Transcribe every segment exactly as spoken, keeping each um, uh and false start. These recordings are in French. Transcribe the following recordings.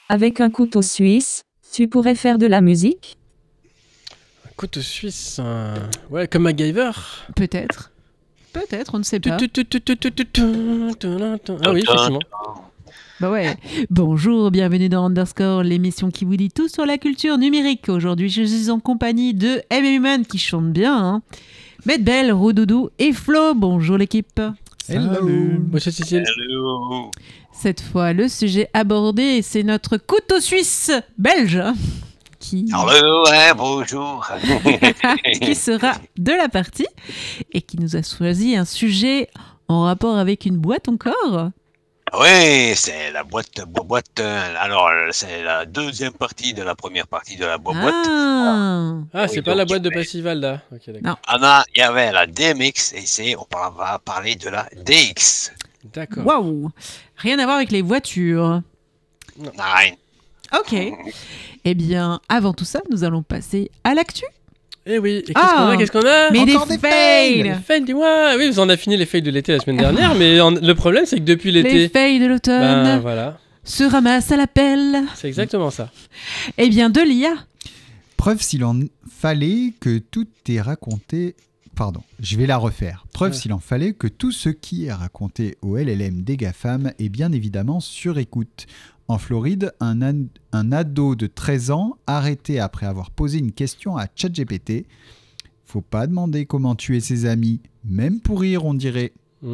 Avec un couteau suisse, tu pourrais faire de la musique? Un couteau suisse, un... ouais, comme MacGyver. Peut-être. Peut-être, on ne sait pas. Ah oui, effectivement. Bah ouais. Bonjour, bienvenue dans Underscore, l'émission qui vous dit tout sur la culture numérique. Aujourd'hui, je suis en compagnie de M M Man qui chante bien, hein. Medbel, Roudoudou et Flo. Bonjour l'équipe. Hello. Moi c'est Cécile. Hello. Cette fois, le sujet abordé, c'est notre couteau suisse belge. Qui... Hello, hein, bonjour. qui sera de la partie et qui nous a choisi un sujet en rapport avec une boîte encore. Oui, c'est la boîte boîte. Alors, c'est la deuxième partie de la première partie de la boîte. Ah, ah c'est oui, pas la donc, boîte de mais... Passivalda. Okay, non. Anna, il y avait la D M X et c'est, on va parler de la D X. D'accord. Waouh. Rien à voir avec les voitures. Non. Ok. Eh bien, avant tout ça, nous allons passer à l'actu. Eh oui, et qu'est-ce ah, qu'on a, qu'est-ce qu'on a Mais Encore des, des fails. Des fails, dis-moi. Oui, on a fini les fails de l'été la semaine dernière, mais en, le problème, c'est que depuis l'été... Les fails de l'automne ben, voilà. se ramassent à la pelle. C'est exactement ça. Eh bien, de l'I A. Preuve s'il en fallait que tout est raconté... Pardon, je vais la refaire. Preuve ouais. s'il en fallait que tout ce qui est raconté au L L M des GAFAM est bien évidemment sur écoute. En Floride, un, an- un ado de treize ans arrêté après avoir posé une question à ChatGPT. Faut pas demander comment tuer ses amis, même pour rire, on dirait. Mm.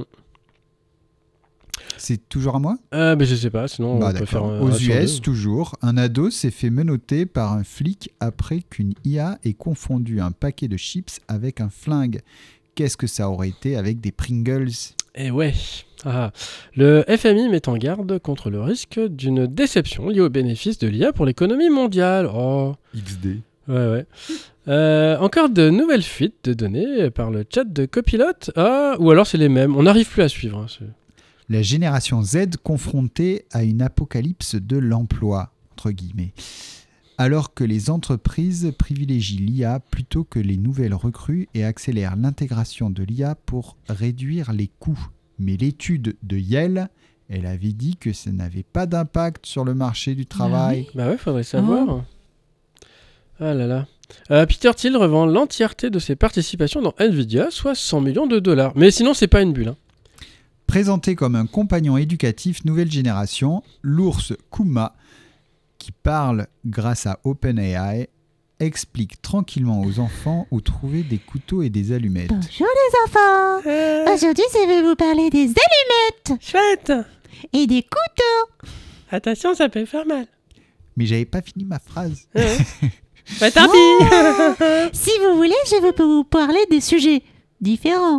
C'est toujours à moi ? euh, mais Je sais pas, sinon bah, on peut faire un Aux U S, toujours, un ado s'est fait menotter par un flic après qu'une I A ait confondu un paquet de chips avec un flingue. Qu'est-ce que ça aurait été avec des Pringles ? Eh ouais. Ah. Le F M I met en garde contre le risque d'une déception liée aux bénéfices de l'I A pour l'économie mondiale. Oh. X D. Ouais, ouais. Euh, encore de nouvelles fuites de données par le chat de Copilot. Ah, ou alors c'est les mêmes. On n'arrive plus à suivre. Hein, c'est... La génération Z confrontée à une apocalypse de l'emploi, entre guillemets. Alors que les entreprises privilégient l'I A plutôt que les nouvelles recrues et accélèrent l'intégration de l'I A pour réduire les coûts. Mais l'étude de Yale, elle avait dit que ça n'avait pas d'impact sur le marché du travail. Bah ouais, faudrait savoir. Oh. Ah là là. Euh, Peter Thiel revend l'entièreté de ses participations dans Nvidia, soit cent millions de dollars. Mais sinon, c'est pas une bulle. Hein. Présenté comme un compagnon éducatif nouvelle génération, l'ours Kuma, qui parle grâce à OpenAI, explique tranquillement aux enfants où trouver des couteaux et des allumettes. Bonjour les enfants. euh... Aujourd'hui, je vais vous parler des allumettes. Chouette. Et des couteaux. Attention, ça peut faire mal. Mais j'avais pas fini ma phrase. Ouais. Bah tant pis. Si vous voulez, je vais vous parler des sujets différents.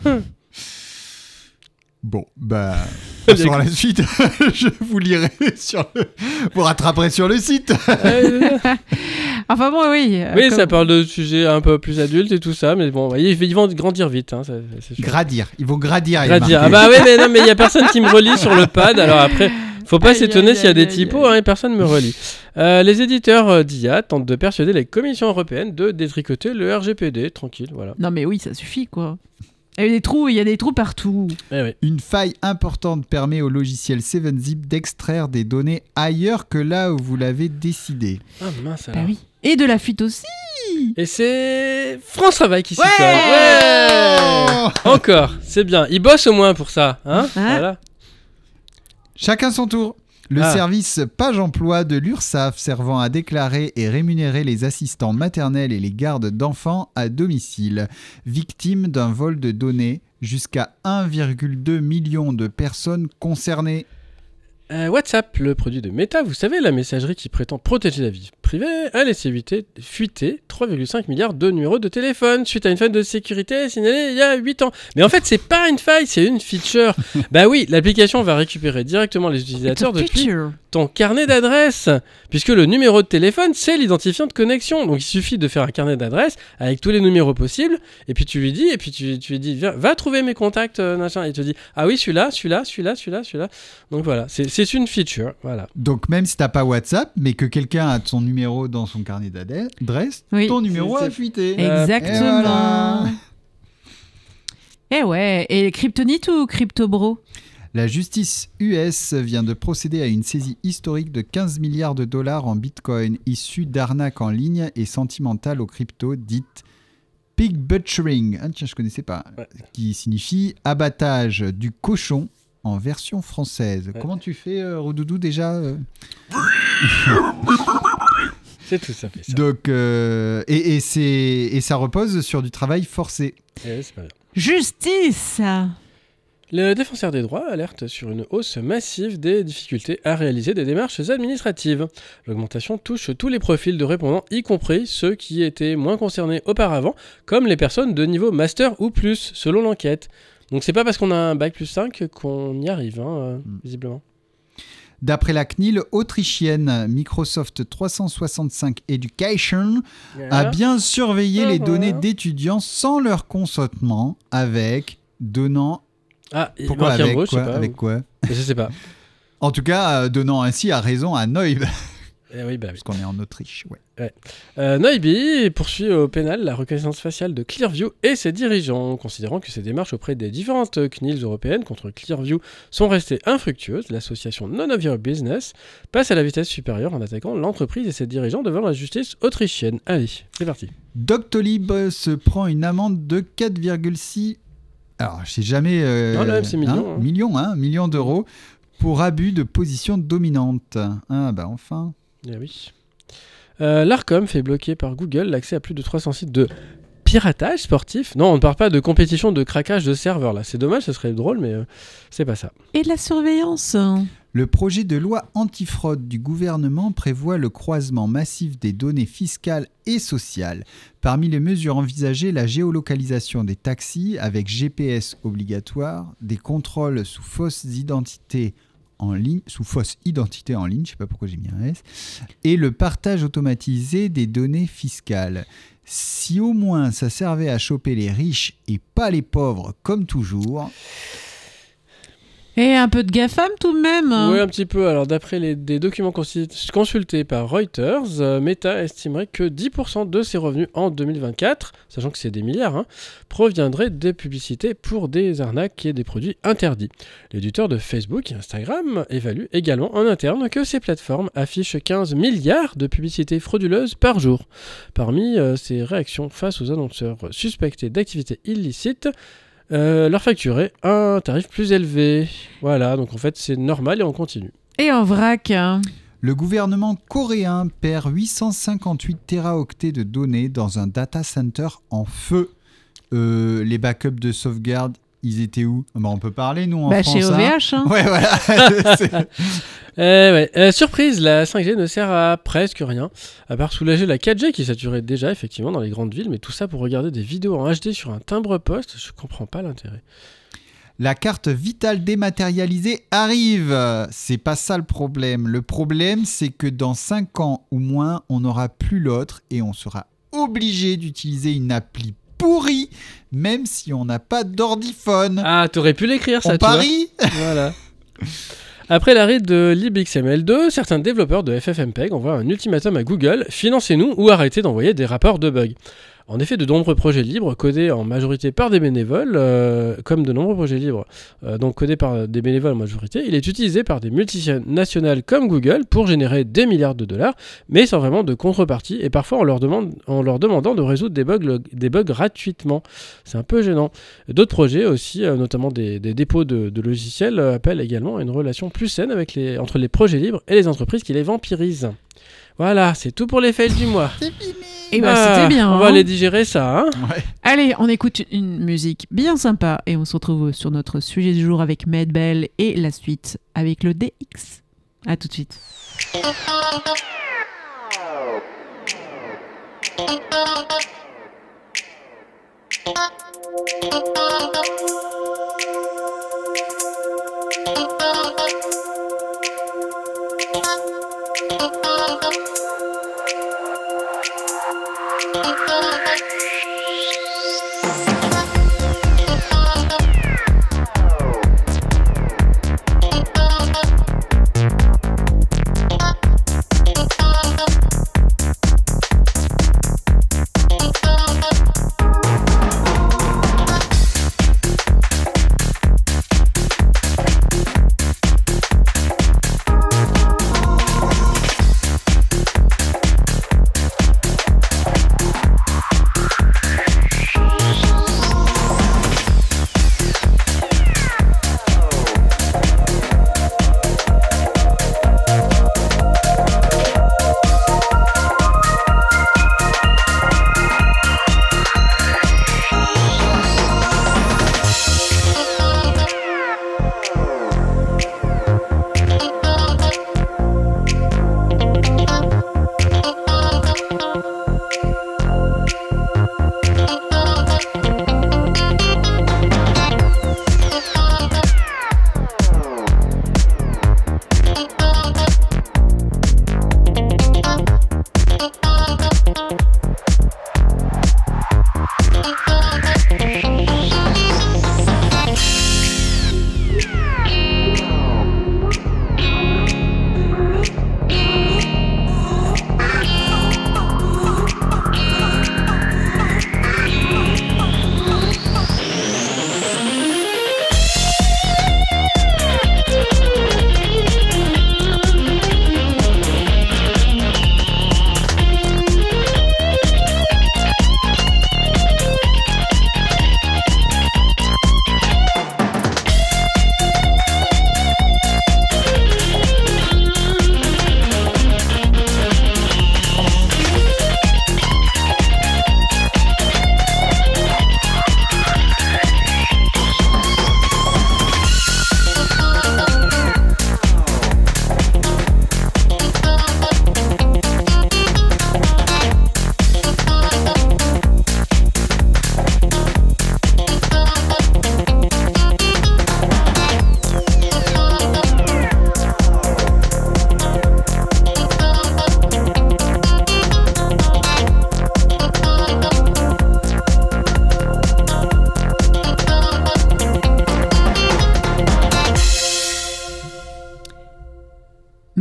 Bon, bah, passons à la suite. Je vous lirai sur le... Vous rattraperez sur le site. Enfin bon, oui. Euh, oui, comme... ça parle de sujets un peu plus adultes et tout ça, mais bon, ils, ils vont grandir vite. Hein, ça, c'est gradir, ils vont gradir. Gradir. Ah bah oui, mais non, mais il y a personne qui me relie sur le pad, alors après... Faut pas aïe, s'étonner aïe, s'il y a aïe, des aïe, typos, aïe. Hein, et personne me relie. Euh, les éditeurs d'I A tentent de persuader les commissions européennes de détricoter le R G P D, tranquille, voilà. Non mais oui, ça suffit quoi. Il y a des trous, il y a des trous partout. Eh oui. Une faille importante permet au logiciel seven zip d'extraire des données ailleurs que là où vous l'avez décidé. Ah mince alors. Bah oui. Et de la fuite aussi. Et c'est France Travail qui s'y ouais colle. Ouais. Encore, c'est bien. Ils bossent au moins pour ça, hein, hein voilà. Chacun son tour. Le ah. service Page Emploi de l'URSSAF servant à déclarer et rémunérer les assistants maternels et les gardes d'enfants à domicile, victimes d'un vol de données, jusqu'à un virgule deux million de personnes concernées. Euh, WhatsApp, le produit de Meta, vous savez, la messagerie qui prétend protéger la vie privée, a laissé fuiter trois virgule cinq milliards de numéros de téléphone suite à une faille de sécurité signalée il y a huit ans. Mais en fait, c'est pas une faille, c'est une feature. Bah oui, l'application va récupérer directement les utilisateurs depuis ton carnet d'adresses, puisque le numéro de téléphone, c'est l'identifiant de connexion. Donc il suffit de faire un carnet d'adresses avec tous les numéros possibles, et puis tu lui dis, et puis tu, tu lui dis, va, va trouver mes contacts, euh, machin, et il te dit, ah oui, celui-là, celui-là, celui-là, celui-là, celui-là. Donc voilà, c'est, c'est une feature, voilà. Donc même si t'as pas WhatsApp, mais que quelqu'un a son numéro dans son carnet d'adresse, oui. ton numéro c'est, a fuité. Exactement. Et, voilà. Et ouais, et Kryptonite ou Cryptobro ? La justice U S vient de procéder à une saisie historique de quinze milliards de dollars en bitcoin issus d'arnaques en ligne et sentimentales aux cryptos dites pig butchering, ah, tiens, je ne connaissais pas, Ouais. qui signifie abattage du cochon en version française. Ouais. Comment tu fais, euh, Roudoudou, déjà euh C'est tout ça fait ça. Donc, euh, et, et, c'est, et ça repose sur du travail forcé. Eh, c'est pas bien. Justice. Le défenseur des droits alerte sur une hausse massive des difficultés à réaliser des démarches administratives. L'augmentation touche tous les profils de répondants, y compris ceux qui étaient moins concernés auparavant, comme les personnes de niveau master ou plus, selon l'enquête. Donc c'est pas parce qu'on a un bac plus cinq qu'on y arrive, hein, euh, Mm. visiblement. D'après la C N I L autrichienne, Microsoft trois cent soixante-cinq Education a bien surveillé les Mhm. données d'étudiants sans leur consentement avec donnant... Ah, il Pourquoi manque un avec mot, je sais quoi, pas. avec ou- quoi Je sais pas. En tout cas, euh, donnant ainsi à raison à Neub, Eh oui, bah oui. parce qu'on est en Autriche. Ouais. Euh, Noibi poursuit au pénal la reconnaissance faciale de Clearview et ses dirigeants, considérant que ces démarches auprès des différentes C N I L européennes contre Clearview sont restées infructueuses. L'association None of Your Business passe à la vitesse supérieure en attaquant l'entreprise et ses dirigeants devant la justice autrichienne. Allez, c'est parti. Doctolib se prend une amende de quatre virgule six... Alors, je sais jamais... euh, Non, là, c'est millions, hein, hein. millions, hein, millions d'euros pour abus de position dominante. Ah, bah enfin... Eh oui. Euh, L'Arcom fait bloquer par Google l'accès à plus de trois cents sites de piratage sportif. Non, on ne parle pas de compétition de craquage de serveurs là. C'est dommage, ça serait drôle, mais euh, c'est pas ça. Et de la surveillance. Le projet de loi antifraude du gouvernement prévoit le croisement massif des données fiscales et sociales. Parmi les mesures envisagées, la géolocalisation des taxis avec G P S obligatoire, des contrôles sous fausses identités en ligne, sous fausse identité en ligne, je sais pas pourquoi j'ai mis un S, et le partage automatisé des données fiscales. Si au moins ça servait à choper les riches et pas les pauvres comme toujours... Et un peu de GAFAM tout de même. Oui, un petit peu. Alors, d'après les, des documents consi- consultés par Reuters, euh, Meta estimerait que dix pour cent de ses revenus en deux mille vingt-quatre, sachant que c'est des milliards, hein, proviendraient des publicités pour des arnaques et des produits interdits. L'éditeur de Facebook et Instagram évalue également en interne que ces plateformes affichent quinze milliards de publicités frauduleuses par jour. Parmi euh, ces réactions face aux annonceurs suspectés d'activités illicites, Euh, leur facturer un tarif plus élevé. Voilà, donc en fait c'est normal et on continue. Et en vrac. hein. Le gouvernement coréen perd huit cent cinquante-huit téraoctets de données dans un data center en feu. Euh, les backups de sauvegarde, ils étaient où ? Bah, on peut parler, nous, en Bah, France. chez hein. O V H. hein. Ouais, voilà. C'est- Eh ouais. Euh, surprise, la cinq G ne sert à presque rien, à part soulager la quatre G qui saturait déjà effectivement dans les grandes villes, mais tout ça pour regarder des vidéos en H D sur un timbre-poste, je comprends pas l'intérêt. La carte vitale dématérialisée arrive. C'est pas ça le problème. Le problème, c'est que dans cinq ans ou moins, on n'aura plus l'autre et on sera obligé d'utiliser une appli pourrie, même si on n'a pas d'ordiphone. Ah, t'aurais pu l'écrire ça, on tu vois. parie. Voilà. Après l'arrêt de libXML deux, certains développeurs de FFmpeg envoient un ultimatum à Google, financez-nous ou arrêtez d'envoyer des rapports de bugs. En effet, de nombreux projets libres, codés en majorité par des bénévoles, euh, comme de nombreux projets libres, euh, donc codés par des bénévoles en majorité, il est utilisé par des multinationales comme Google pour générer des milliards de dollars, mais sans vraiment de contrepartie, et parfois on leur, demande, en leur demandant de résoudre des bugs, des bugs gratuitement. C'est un peu gênant. D'autres projets aussi, euh, notamment des, des dépôts de, de logiciels, euh, appellent également à une relation plus saine avec les, entre les projets libres et les entreprises qui les vampirisent. Voilà, c'est tout pour les fails du mois. Et bah, Ah, c'était bien. On hein. va aller digérer ça, hein. Allez, on écoute une musique bien sympa et on se retrouve sur notre sujet du jour avec Medbell et la suite avec le D X. À tout de suite.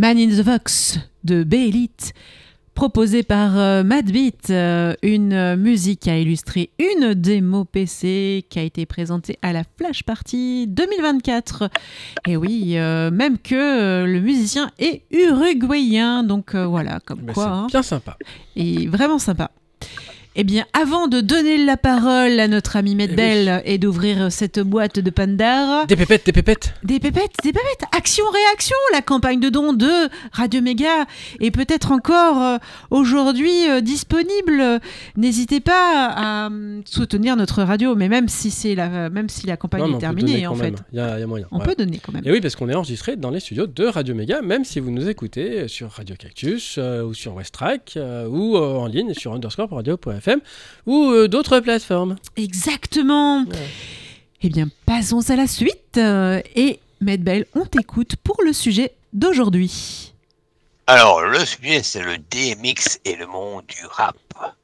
Man in the Box de B-Elite, proposé par euh, Madbeat, euh, une euh, musique qui a illustré une démo P C qui a été présentée à la Flash Party deux mille vingt-quatre. Et oui, euh, même que euh, le musicien est uruguayen, donc euh, voilà, comme Mais quoi. c'est Hein, bien sympa. et vraiment sympa. Eh bien, avant de donner la parole à notre ami Medbel Eh et d'ouvrir cette boîte de Pandar, Des pépettes, des pépettes. des pépettes, des pépettes, action-réaction, la campagne de dons de Radio Méga est peut-être encore euh, aujourd'hui euh, disponible. N'hésitez pas à euh, soutenir notre radio, mais même si, c'est la, même si la campagne Non, mais est on peut terminée, donner en quand fait. même. Il y a, il y a moyen. On Ouais. peut donner quand même. Et oui, parce qu'on est enregistré dans les studios de Radio Méga, même si vous nous écoutez sur Radio Cactus euh, ou sur Westrack euh, ou euh, en ligne sur underscore radio point f m ou euh, d'autres plateformes. Exactement. Ouais. Eh bien, passons à la suite. euh, et Medbel, on t'écoute pour le sujet d'aujourd'hui. Alors, le sujet, c'est le D M X et le monde du rap.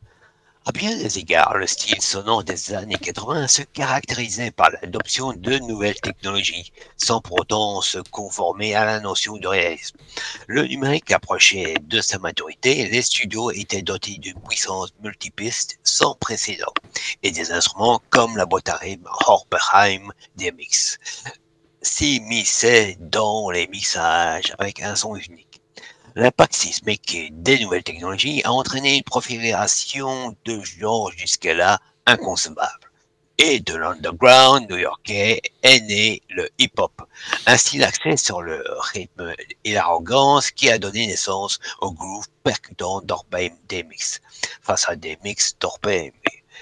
À bien des égards, le style sonore des années quatre-vingts se caractérisait par l'adoption de nouvelles technologies, sans pour autant se conformer à la notion de réalisme. Le numérique approchait de sa maturité, les studios étaient dotés d'une puissance multipiste sans précédent, et des instruments comme la boîte à rythme Horberheim D M X s'immisçaient dans les mixages avec un son unique. L'impact sismique des nouvelles technologies a entraîné une prolifération de genres jusque-là inconcevables. Et de l'underground new-yorkais est né le hip-hop, un style axé sur le rythme et l'arrogance qui a donné naissance au groove percutant d'Orbeim D M X. Face à D M X, d'Orbeim,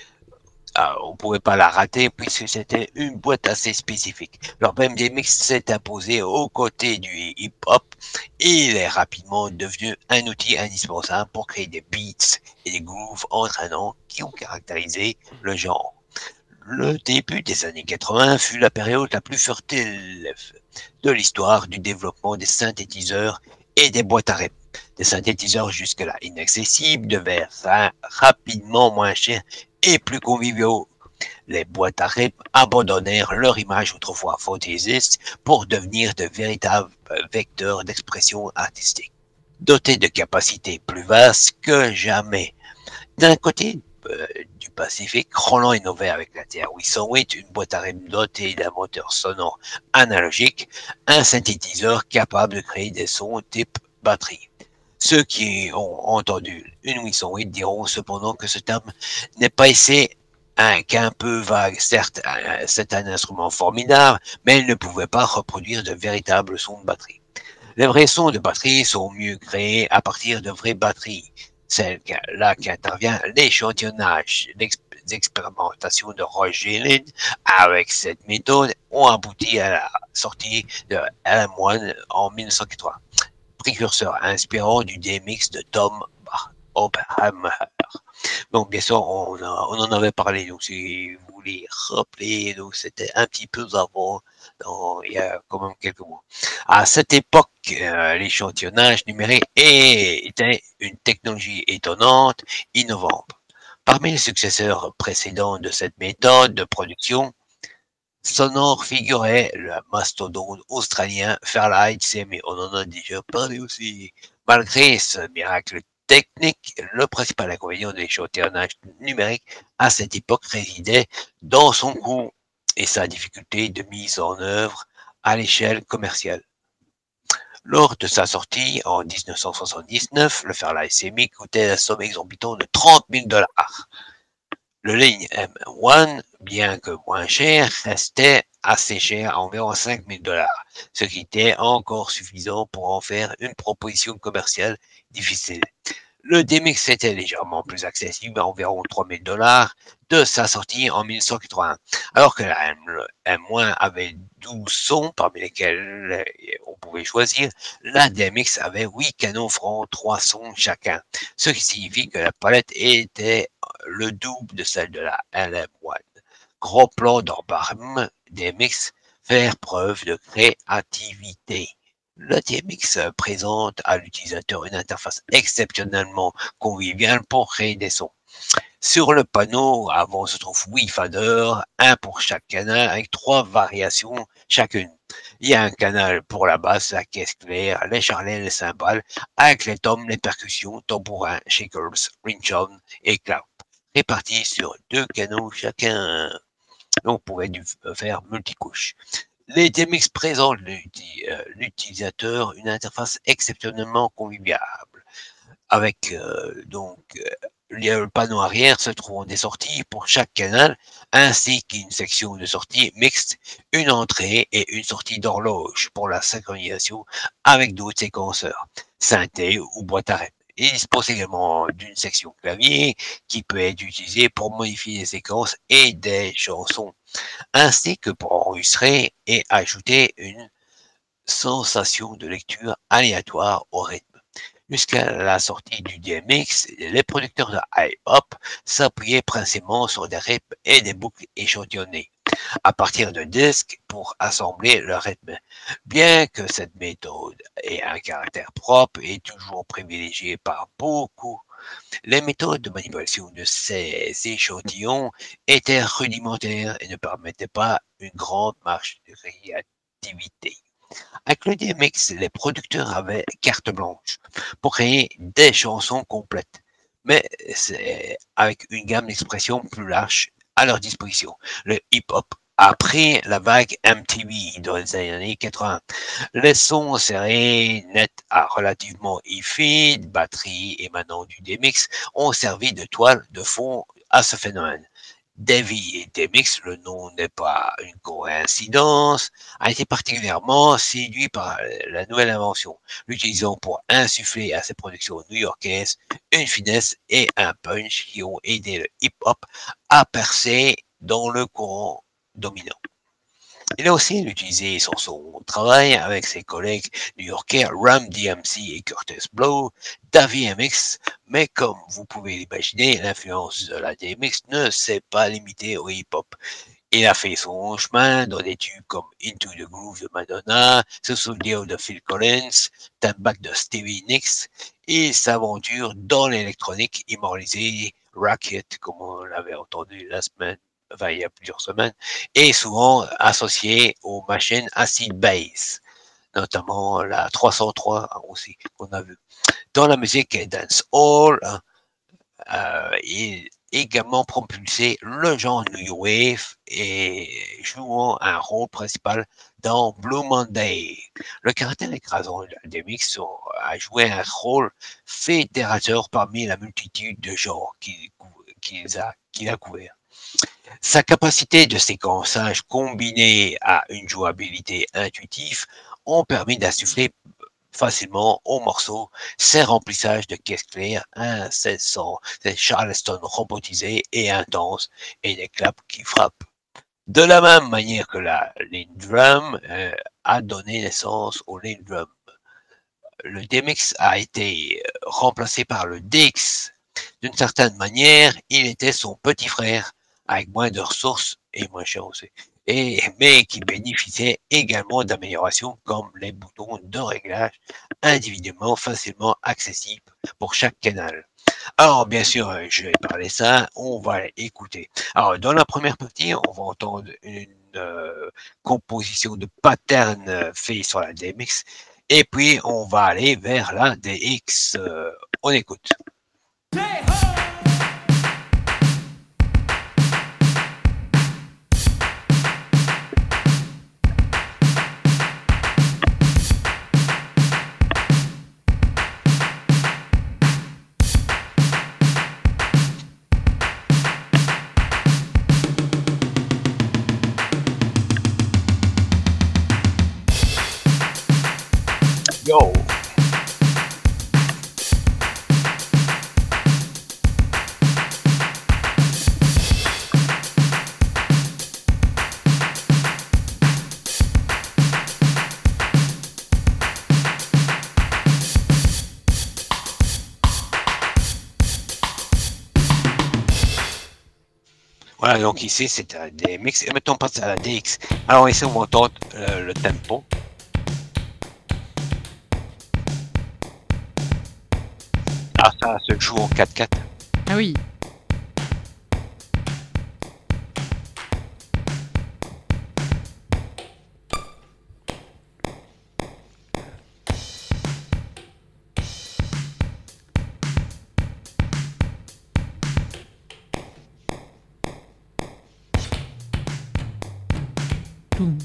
ah, on ne pouvait pas la rater puisque c'était une boîte assez spécifique. L'Orbeim D M X s'est imposé aux côtés du hip-hop et il est rapidement devenu un outil indispensable pour créer des beats et des grooves entraînants qui ont caractérisé le genre. Le début des années quatre-vingts fut la période la plus fertile de l'histoire du développement des synthétiseurs et des boîtes à rythme. Des synthétiseurs jusque-là inaccessibles devinrent rapidement moins chers et plus conviviaux. Les boîtes à rythme abandonnèrent leur image autrefois fantaisiste pour devenir de véritables vecteurs d'expression artistique, dotés de capacités plus vastes que jamais. D'un côté euh, du Pacifique, Roland innovait avec la T R huit cent huit, une boîte à rythme dotée d'un moteur sonore analogique, un synthétiseur capable de créer des sons type batterie. Ceux qui ont entendu une huit cent huit diront cependant que ce terme n'est pas assez un, qu'un peu vague. Certes, c'est un instrument formidable, mais il ne pouvait pas reproduire de véritables sons de batterie. Les vrais sons de batterie sont mieux créés à partir de vraies batteries. C'est là qu'intervient l'échantillonnage. L'expérimentation de Roger Lynn avec cette méthode ont abouti à la sortie de Alan One en mille neuf cent quatre-vingts. Précurseur inspirant du D M X de Tom Oppenheimer. Donc, bien sûr, on, a, on en avait parlé, donc si vous voulez rappeler, donc c'était un petit peu avant, dans, il y a quand même quelques mois. À cette époque, euh, l'échantillonnage numérique était une technologie étonnante, innovante. Parmi les successeurs précédents de cette méthode de production sonore figurait le mastodonte australien Fairlight C M I. On en a déjà parlé aussi. Malgré ce miracle technique, le principal inconvénient de l'échantillonnage numérique à cette époque résidait dans son coût et sa difficulté de mise en œuvre à l'échelle commerciale. Lors de sa sortie en dix-neuf cent soixante-dix-neuf, le Fairlight C M I coûtait la somme exorbitante de trente mille dollars. Le ligne M un, bien que moins cher, restait assez cher, à environ cinq mille dollars, ce qui était encore suffisant pour en faire une proposition commerciale difficile. Le D M X était légèrement plus accessible, à environ trois mille dollars, de sa sortie en mille neuf cent quatre-vingt-un, alors que la M un avait douze sons, parmi lesquels on pouvait choisir. La D M X avait huit canons francs, trois sons chacun, ce qui signifie que la palette était le double de celle de la L M un. Gros plan d'Orbeim D M X, faire preuve de créativité. Le D M X présente à l'utilisateur une interface exceptionnellement conviviale pour créer des sons. Sur le panneau avant se trouvent huit faders, un pour chaque canal avec trois variations chacune. Il y a un canal pour la basse, la caisse claire, les charlets, les cymbales, avec les tomes, les percussions, tambourins, shakers, ringtone et clap, répartis sur deux canaux chacun. On pourrait du- faire multicouches. Les D M X présentent l'uti- euh, l'utilisateur une interface exceptionnellement conviviale, avec euh, donc euh, le panneau arrière se trouvant des sorties pour chaque canal, ainsi qu'une section de sortie mixte, une entrée et une sortie d'horloge pour la synchronisation avec d'autres séquenceurs, synthé ou boîte à rythme. Il dispose également d'une section clavier qui peut être utilisée pour modifier les séquences et des chansons, ainsi que pour enregistrer et ajouter une sensation de lecture aléatoire au rythme. Jusqu'à la sortie du D M X, les producteurs de hip-hop s'appuyaient principalement sur des rythmes et des boucles échantillonnées à partir de disques pour assembler le rythme. Bien que cette méthode ait un caractère propre et toujours privilégiée par beaucoup, les méthodes de manipulation de ces échantillons étaient rudimentaires et ne permettaient pas une grande marge de créativité. Avec le D M X, les producteurs avaient carte blanche pour créer des chansons complètes, mais c'est avec une gamme d'expressions plus large à leur disposition. Le hip-hop a pris la vague M T V dans les années quatre-vingts. Les sons serrés, nets à relativement hi-fi, batterie émanant du D M X ont servi de toile de fond à ce phénomène. Davy et D M X, le nom n'est pas une coïncidence, a été particulièrement séduit par la nouvelle invention, l'utilisant pour insuffler à ses productions new-yorkaises une finesse et un punch qui ont aidé le hip-hop à percer dans le courant dominant. Il a aussi utilisé sur son travail avec ses collègues new-yorkais Ram D M C et Curtis Blow, Davy M X, mais comme vous pouvez l'imaginer, l'influence de la D M X ne s'est pas limitée au hip-hop. Il a fait son chemin dans des tubes comme Into the Groove de Madonna, The Soldier de Phil Collins, Time Back de Stevie Nicks, et s'aventure dans l'électronique immortalisée Racket, comme on l'avait entendu la semaine, enfin il y a plusieurs semaines, et souvent associé aux machines acid bass, notamment la trois cent trois aussi qu'on a vu. Dans la musique dancehall, euh, il également propulsé le genre New Wave et jouant un rôle principal dans Blue Monday. Le caractère écrasant de D M X a joué un rôle fédérateur parmi la multitude de genres qu'il qu'il a, qu'il a couvert. Sa capacité de séquençage combinée à une jouabilité intuitive ont permis d'insuffler facilement au morceau ses remplissages de caisse claire incessants, des charleston robotisés et intenses et des claps qui frappent. De la même manière que la lead drum euh, a donné naissance au lead drum. Le D M X a été remplacé par le D X. D'une certaine manière, il était son petit frère, avec moins de ressources et moins cher aussi, et, mais qui bénéficiait également d'améliorations comme les boutons de réglage individuellement facilement accessibles pour chaque canal. Alors, bien sûr, je vais parler ça, on va écouter. Alors, dans la première partie, on va entendre une euh, composition de pattern fait sur la D M X, et puis on va aller vers la D X. Euh, on écoute. Yo! Voilà, donc ici c'est un D M X, et maintenant on passe à la D X. Alors ici on va entendre euh, le tempo. Ah, ça se joue en quatre quatre. Ah oui. Ploum.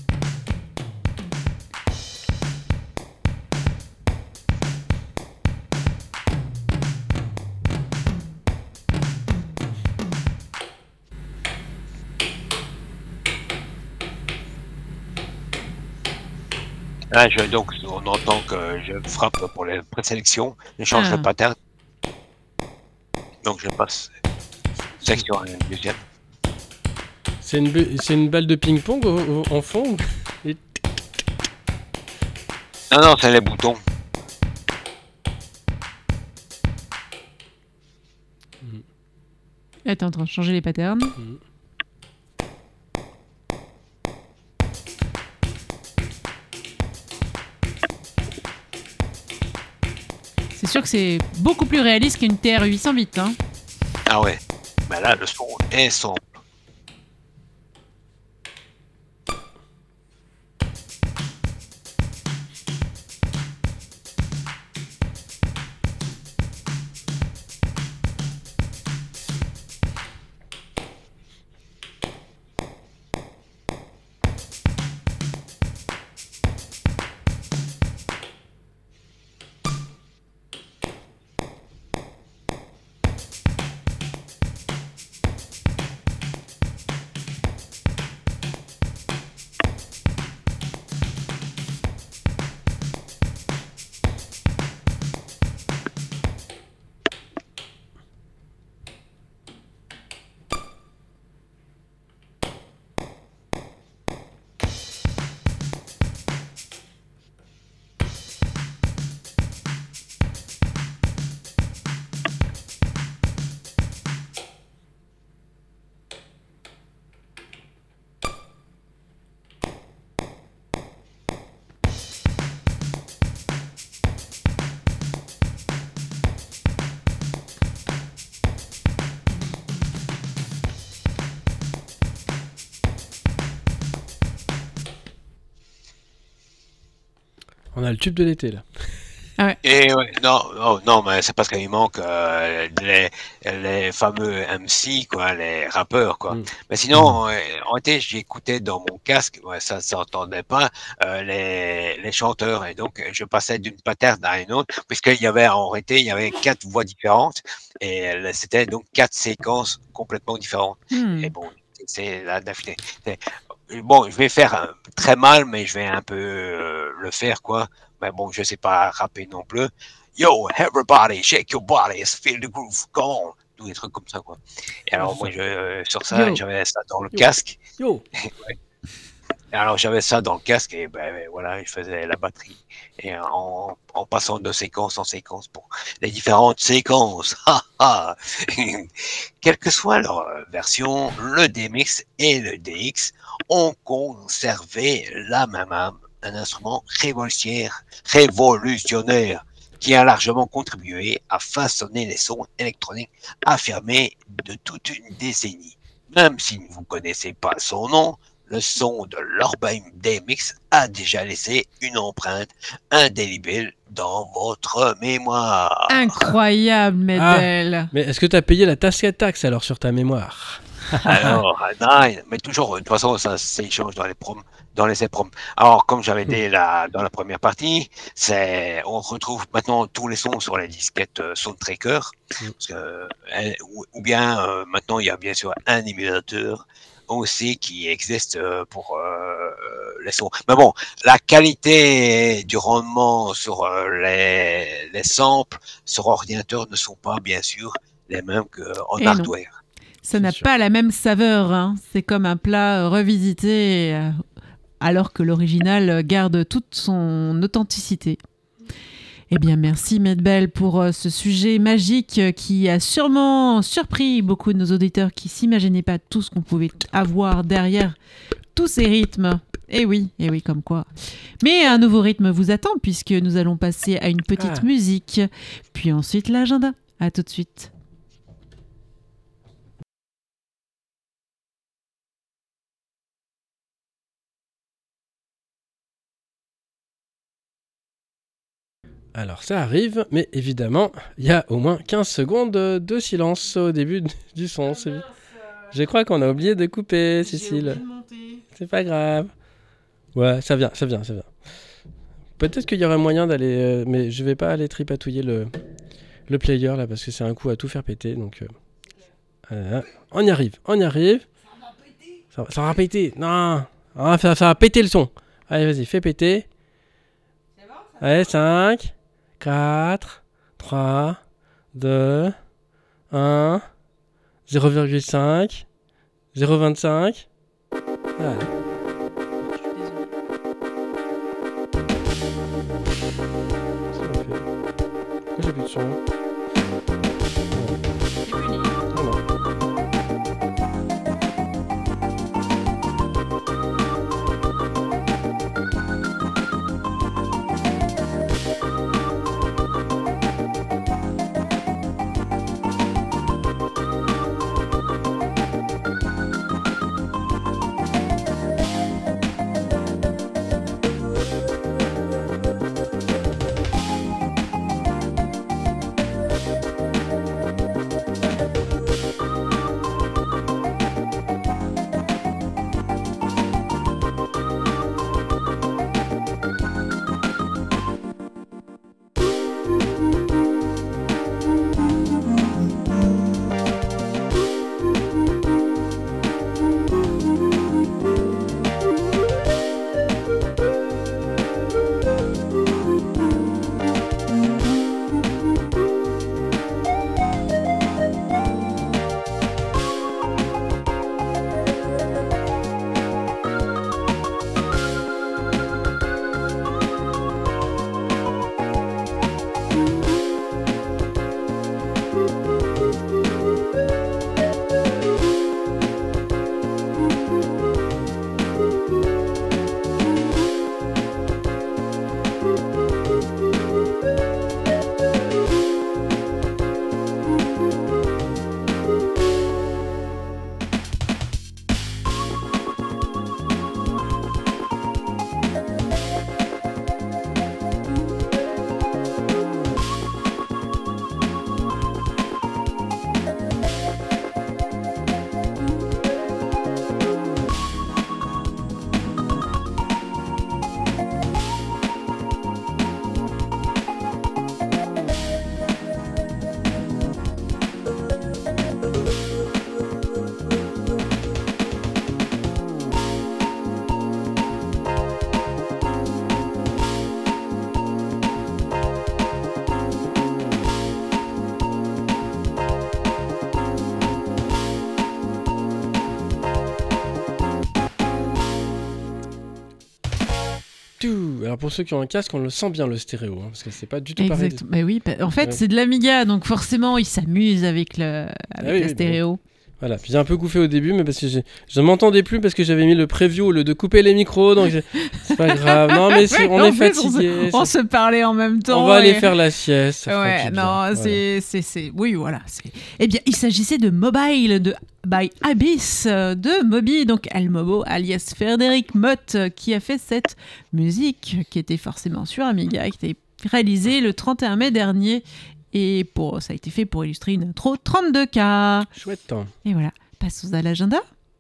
Là, je, donc, on entend que je frappe pour les présélections, je change Ah. de pattern. Donc, je passe section à une deuxième. C'est une, bu- c'est une balle de ping-pong au- au- en fond. Et- Non, non, c'est les boutons. Là, t'es en train de changer les patterns. Mhm. C'est sûr que c'est beaucoup plus réaliste qu'une T R huit cent bits. Hein. Ah ouais. Ben là, le son est sombre. On a le tube de l'été là. Et ouais, non, non, non, mais c'est parce qu'il manque euh, les, les fameux M C, quoi, les rappeurs, quoi. Mm. Mais sinon, euh, en été, j'écoutais dans mon casque, ouais, ça ne s'entendait pas, euh, les, les chanteurs. Et donc, je passais d'une pattern à une autre, puisqu'il y avait, en réalité, il y avait quatre voix différentes. Et euh, c'était donc quatre séquences complètement différentes. Hmm. Et bon, c'est la d'affilée. C'est- Bon, je vais faire euh, très mal, mais je vais un peu euh, le faire, quoi. Mais bon, je sais pas rapper non plus. Yo, everybody, shake your body, feel the groove, come on. Tous des trucs comme ça, quoi. Et alors, c'est moi, ça. je, euh, sur ça, Yo. j'avais ça dans le Yo. casque. Yo. Et alors, j'avais ça dans le casque et ben, ben, voilà, je faisais la batterie. Et en, en passant de séquence en séquence pour les différentes séquences. Ha, ha. Quelle que soit leur euh, version, le D M X et le D X ont conservé la même âme, un instrument révolutionnaire, révolutionnaire qui a largement contribué à façonner les sons électroniques affirmés de toute une décennie. Même si vous ne connaissez pas son nom, le son de l'Orbheim D M X a déjà laissé une empreinte indélébile dans votre mémoire. Incroyable, Medbel. Mais est-ce que t'as payé la task tax alors sur ta mémoire? Alors, non, mais toujours, de toute façon, ça s'échange dans les proms, dans les proms. Alors, comme j'avais dit là, dans la première partie, c'est, on retrouve maintenant tous les sons sur les disquettes euh, Soundtracker, Mm. parce que, euh, ou, ou bien euh, maintenant il y a bien sûr un émulateur aussi qui existe euh, pour euh, les sons. Mais bon, la qualité du rendement sur euh, les, les samples sur ordinateur ne sont pas bien sûr les mêmes qu'en Et non. hardware. Ça n'a C'est sûr. pas la même saveur. Hein. C'est comme un plat revisité, euh, alors que l'original garde toute son authenticité. Eh bien, merci Medbel pour euh, ce sujet magique euh, qui a sûrement surpris beaucoup de nos auditeurs qui s'imaginaient pas tout ce qu'on pouvait avoir derrière tous ces rythmes. Eh oui, eh oui, comme quoi. Mais un nouveau rythme vous attend puisque nous allons passer à une petite Ah. musique, puis ensuite l'agenda. À tout de suite. Alors ça arrive, mais évidemment, il y a au moins quinze secondes de silence au début du son. c'est- Je crois qu'on a oublié de couper, Cécile. C'est pas grave. Ouais, ça vient, ça vient, ça vient. Peut-être qu'il y aurait moyen d'aller... euh, mais je vais pas aller tripatouiller le, le player, là, parce que c'est un coup à tout faire péter, donc... euh, euh, on y arrive, on y arrive. Ça, ça va péter. Non, ah, ça, ça va péter le son. Allez, vas-y, fais péter. Allez, cinq, quatre, trois, deux, un, zéro virgule cinq, zéro virgule vingt-cinq. Allez. Pourquoi j'ai plus de son? Alors pour ceux qui ont un casque, on le sent bien le stéréo, hein, parce que c'est pas du tout pareil. Exact. Mais oui, en fait, Ouais. c'est de l'Amiga, donc forcément, ils s'amusent avec le avec Ah oui, la oui, stéréo. Voilà, puis j'ai un peu couffé au début, mais parce que j'ai... je ne m'entendais plus parce que j'avais mis le preview au lieu de couper les micros, donc j'ai- c'est pas grave. Non, mais c'est- on En est plus, on se- fatigué. On se parlait en même temps. On va aller et- faire la sieste. ça fera Ouais, du bien. non, Voilà. c'est, c'est, c'est, oui, voilà. C'est... Eh bien, il s'agissait de Mobile de by Abyss euh, de Moby, donc El Mobo, alias Frédéric Mott, euh, qui a fait cette musique qui était forcément sur Amiga, qui a été réalisée le trente et un mai dernier, et pour, ça a été fait pour illustrer une intro trente-deux K. Chouette. hein. Et voilà, passons à l'agenda.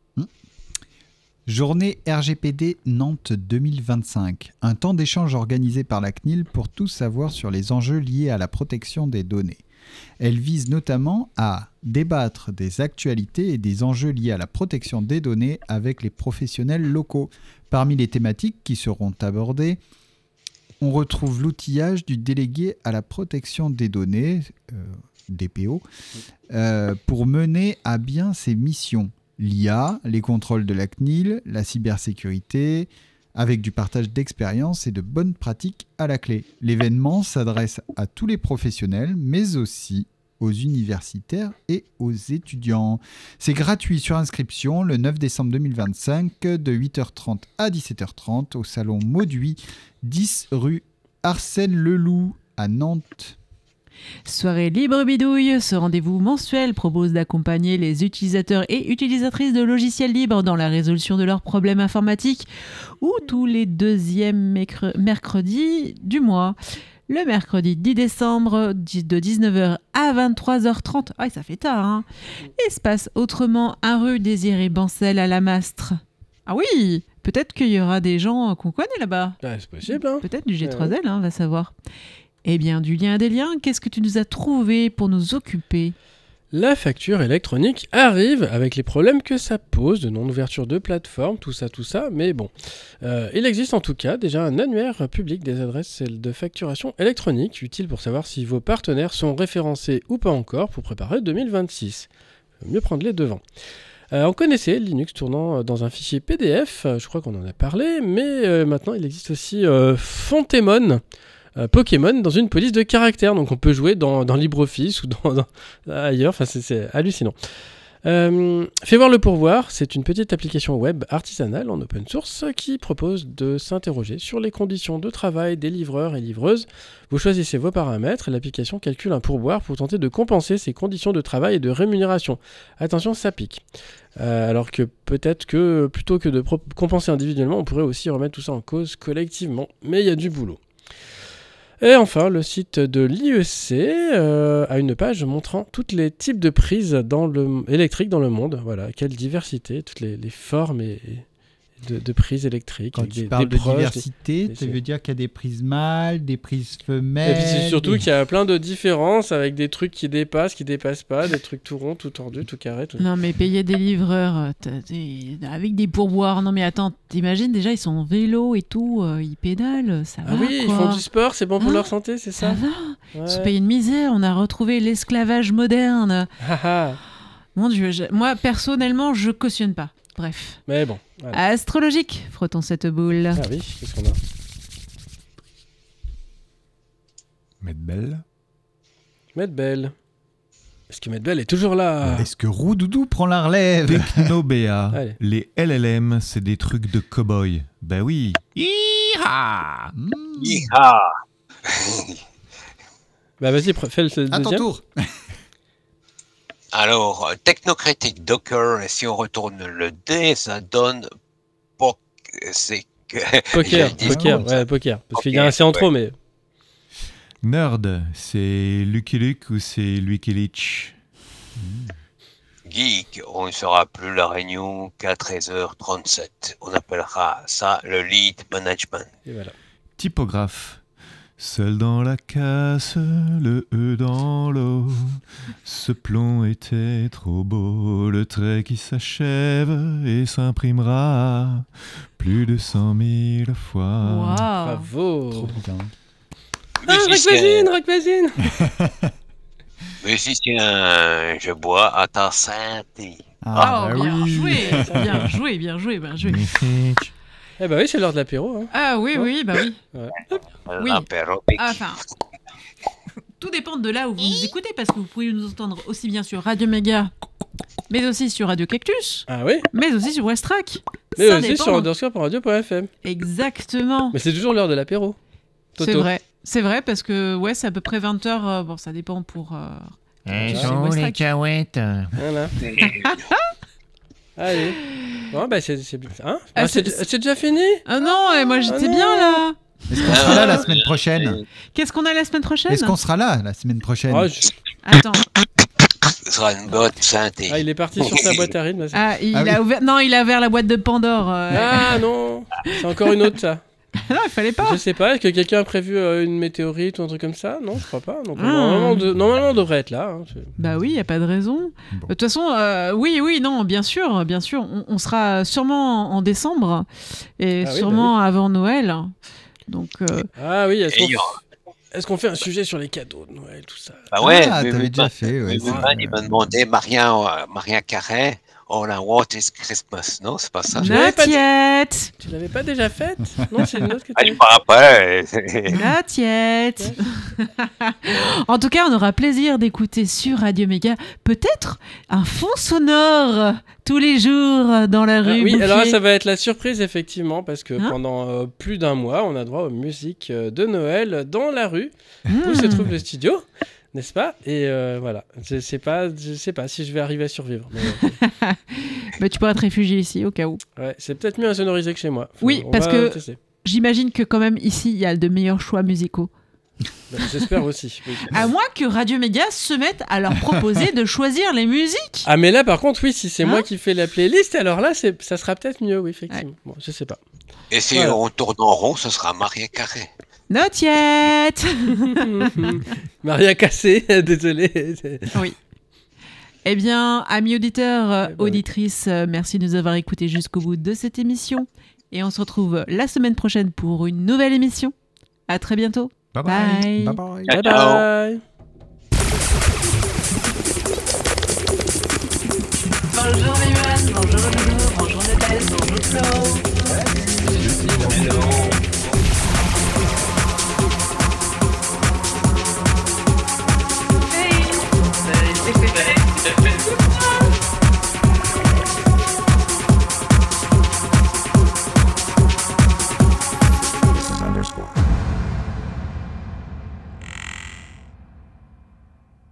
Journée R G P D Nantes deux mille vingt-cinq. Un temps d'échange organisé par la C N I L pour tout savoir sur les enjeux liés à la protection des données. Elle vise notamment à débattre des actualités et des enjeux liés à la protection des données avec les professionnels locaux. Parmi les thématiques qui seront abordées, on retrouve l'outillage du délégué à la protection des données, euh, D P O, euh, pour mener à bien ses missions. L'I A, les contrôles de la C N I L, la cybersécurité, avec du partage d'expériences et de bonnes pratiques à la clé. L'événement s'adresse à tous les professionnels, mais aussi aux universitaires et aux étudiants. C'est gratuit sur inscription le neuf décembre deux mille vingt-cinq de huit heures trente à dix-sept heures trente au salon Mauduit, dix rue Arsène Leloup à Nantes. Soirée libre bidouille, ce rendez-vous mensuel propose d'accompagner les utilisateurs et utilisatrices de logiciels libres dans la résolution de leurs problèmes informatiques ou tous les deuxièmes mécre- mercredis du mois. Le mercredi dix décembre de dix-neuf heures à vingt-trois heures trente, ah, ça fait tard, hein. Espace autrement un rue Désiré Bancel à la Mastre. Ah oui, Peut-être qu'il y aura des gens qu'on connaît là-bas. Ah, c'est possible, hein. Peut-être du G trois L, hein, on va savoir. Eh bien, du lien des liens, qu'est-ce que tu nous as trouvé pour nous occuper ? La facture électronique arrive avec les problèmes que ça pose, de non-ouverture de plateforme, tout ça, tout ça, mais bon. Euh, il existe en tout cas déjà un annuaire public des adresses de facturation électronique, utile pour savoir si vos partenaires sont référencés ou pas encore pour préparer deux mille vingt-six. Mieux prendre les devants. Euh, on connaissait Linux tournant dans un fichier P D F, je crois qu'on en a parlé, mais euh, maintenant il existe aussi euh, Fontemon, Euh, Pokémon dans une police de caractères, donc on peut jouer dans, dans LibreOffice ou dans, dans, ailleurs, enfin c'est, c'est hallucinant. Euh, Fais voir le pourvoir, c'est une petite application web artisanale en open source qui propose de s'interroger sur les conditions de travail des livreurs et livreuses. Vous choisissez vos paramètres et l'application calcule un pourboire pour tenter de compenser ces conditions de travail et de rémunération. Attention, ça pique. Euh, alors que peut-être que plutôt que de pro- compenser individuellement, on pourrait aussi remettre tout ça en cause collectivement, mais il y a du boulot. Et enfin, le site de l'I E C euh, a une page montrant tous les types de prises dans le, électriques dans le monde. Voilà, quelle diversité, toutes les, les formes et, et de, de prises électriques. Quand avec tu des, parles des de proches, diversité, des- ça des- veut dire qu'il y a des prises mâles, des prises Et femelles. puis c'est surtout des- qu'il y a plein de différences avec des trucs qui dépassent, qui dépassent pas, des trucs tout ronds, tout tordus, tout carrés. Tout... Non, mais payer des livreurs euh, t'as des- avec des pourboires. Non, mais attends, t'imagines déjà, ils sont en vélo et tout, euh, ils pédalent, ça Ah va. oui, ils quoi. font du sport, c'est bon pour Hein leur santé, c'est Ça ça, va. Ouais. Ils se payent une misère, on a retrouvé l'esclavage moderne. Ah, ah. Mon Dieu, je- moi, personnellement, je cautionne pas. Bref. Mais bon, voilà. Astrologique, frottons cette boule. Ah oui, qu'est-ce qu'on a Medbel. Medbel. Est-ce que Medbel est toujours là? Est-ce que Roudoudou prend la relève? Technobéa. Allez. Les L L M, c'est des trucs de cow-boy. Ben oui. Hi-ha Mmh. Hi-ha. Bah vas-y, pr- fais le le À ton deuxième. tour. Alors, euh, technocritique Docker, et si on retourne le D, ça donne po- c'est que Poker, J'ai dit poker, ça. ouais, poker. Parce qu'il y a Ok, un C en ouais. trop, mais... Nerd, c'est Lucky Luke ou c'est Lucky Leach? Geek, on ne fera plus la réunion qu'à treize heures trente-sept. On appellera ça le lead management. Et voilà. Typographe. Seul dans la casse, le E dans l'eau. Ce plomb était trop beau, le trait qui s'achève et s'imprimera plus de cent mille fois. Waouh. Bravo. Trop bien. Ah, Rock Voisine, Rock Voisine. Musicien, je bois à ta santé. Ah, oh, bah bien oui. joué, bien joué, bien joué, bien joué. Magnifique. Eh bah oui, c'est l'heure de l'apéro. Hein. Ah oui, oui, bah oui. Oui. L'apéro Ah, enfin, tout dépend de là où vous nous écoutez, parce que vous pouvez nous entendre aussi bien sur Radio Méga, mais aussi sur Radio Cactus, Ah oui, mais aussi sur Westrack. mais Ça aussi dépend. sur underscore.radio point f m. Exactement. Mais c'est toujours l'heure de l'apéro. C'est Toto. vrai. C'est vrai, parce que ouais, c'est à peu près vingt heures. Bon, ça dépend pour. euh, Elles chez sont où, Westrack. cahuètes? Voilà. Allez. Bon, bah c'est c'est bien. Hein Ah, Ah, c'est c'est- c'est déjà fini. Ah non, et moi j'étais Ah non. bien là. Est-ce qu'on sera là la semaine prochaine? Qu'est-ce qu'on a la semaine prochaine? Est-ce qu'on sera là la semaine prochaine? Ah, je- Attends. Ce sera une bonne synthé. ah, il est parti sur sa boîte à rythme. là, c'est- Ah, il Ah a oui. ouvert. Non, il a ouvert la boîte de Pandore. euh. Ah non, c'est encore une autre ça. non, il fallait pas. Je sais pas, est-ce que quelqu'un a prévu euh, une météorite ou un truc comme ça? Non, je crois pas. Donc, Ah. normalement, de- normalement, on devrait être là. hein. C'est- Bah oui, il y a pas de raison. De Bon. toute façon, euh, oui, oui, non, bien sûr, bien sûr. On, on sera sûrement en décembre et Ah oui, sûrement avant Noël. Donc, euh, Ah oui, est-ce Et qu'on il y aura- est-ce qu'on fait un sujet sur les cadeaux de Noël, tout ça? Bah ouais, Ah, mais- t'avais mais- déjà fait, ouais, mais- c'est mais- vrai. il m'a demandé, Maria, euh, Maria Carré, oh la what is Christmas? Non, c'est pas ça. Je l'avais pas dit. Natiette, Tu l'avais pas déjà faite? Non, c'est une autre que Ah, tu je me rappelle. Natiette. En tout cas, on aura plaisir d'écouter sur Radio Méga peut-être un fond sonore tous les jours dans la Ah, rue. oui, Bouffier. alors là, ça va être la surprise, effectivement, parce que Hein pendant euh, plus d'un mois, on a droit aux musiques euh, de Noël dans la rue, où Mmh. se trouve le studio, n'est-ce pas? Et euh, voilà, je sais pas, je sais pas si je vais arriver à survivre. Mais, euh, Bah, tu pourras te réfugier ici au cas où. ouais, c'est peut-être mieux insonorisé que chez moi. Faut- Oui, on parce va que- tester. J'imagine que quand même ici, il y a de meilleurs choix musicaux. Bah, j'espère aussi. Oui. À moins que Radio Méga se mette à leur proposer de choisir les musiques. Ah, mais là, par contre, oui, si c'est Hein moi qui fais la playlist, alors là, c'est... ça sera peut-être mieux, oui, effectivement. Bon, je sais pas. Et si Voilà. on tourne en rond, ce sera Maria Carré. Not yet. Maria Cassé, désolé. Oui. Eh bien, amis auditeurs, euh, Eh ben oui. auditrices, euh, merci de nous avoir écoutés jusqu'au bout de cette émission. Et on se retrouve la semaine prochaine pour une nouvelle émission. À très bientôt. Bye bye. Bye. Bye bye. Bye Ciao. bye.